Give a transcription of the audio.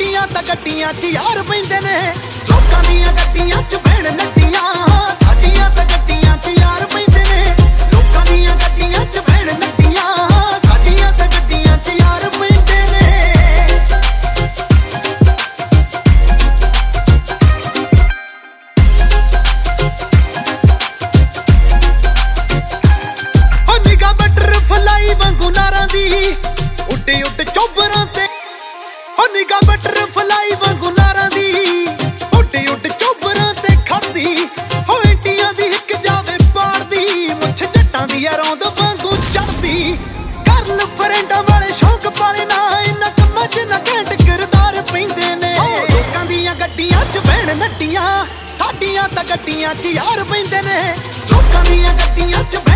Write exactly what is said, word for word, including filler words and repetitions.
ਸਾਡੀਆਂ ਤਾਂ ਗੱਡੀਆਂ 'ਚ ਯਾਰ ਪੈਂਦੇ ਨੇ। ਲੋਕਾਂ ਦੀਆਂ ਗੱਡੀਆਂ 'ਚ ਬਹਿਣ ਨੱਟੀਆਂ, ਸਾਡੀਆਂ ਤਾਂ ਗੱਡੀਆਂ 'ਚ ਯਾਰ ਪੈਂਦੇ ਨੇ। ਲੋਕਾਂ ਦੀਆਂ ਗੱਡੀਆਂ 'ਚ ਬਹਿਣ ਨੱਟੀਆਂ, ਸਾਡੀਆਂ ਤਾਂ ਗੱਡੀਆਂ 'ਚ ਯਾਰ ਪੈਂਦੇ ਨੇ। ਹੋ ਨਿਗਾਹ ਬਟਰਫਲਾਈ ਵਾਂਗੂ ਨਾਰਾਂ ਦੀ ਉੱਡੇ ਉੱਡ ਚੋਬਰਾਂ ਤੇ। ਹੋ ਨਿਗਾਹ ਬਟਰਫਲਾਈ ਵਾਂਗੂ ਨਾਰਾਂ ਦੀ ਉੱਡੇ ਉੱਡ ਚੋਬਰਾਂ ਤੇ ਖੜਦੀ। ਹੋ ਇੰਡੀਆਂ ਦੀ ਹਿੱਕ ਜਾਵੇ ਪਾੜਦੀ, ਮੁੱਛ ਜੱਟਾਂ ਦੀ ਰੌਂਦ ਵਾਂਗੂ ਚੜਦੀ। ਕਰਨ ਫਰੈਂਡਾਂ ਵਾਲੇ ਸ਼ੌਂਕ ਪਾਲੇ ਨਾ, ਇਹਨਾਂ ਕੰਮਾਂ 'ਚ ਨਾ ਘੈਂਟ ਕਿਰਦਾਰ ਪੈਂਦੇ ਨੇ। ਲੋਕਾਂ ਦੀਆਂ ਗੱਡੀਆਂ 'ਚ ਬਹਿਣ ਨੱਟੀਆਂ, ਸਾਡੀਆਂ ਤਾਂ ਗੱਡੀਆਂ 'ਚ ਯਾਰ ਪੈਂਦੇ ਨੇ। ਲੋਕਾਂ ਦੀਆਂ ਗੱਡੀਆਂ 'ਚ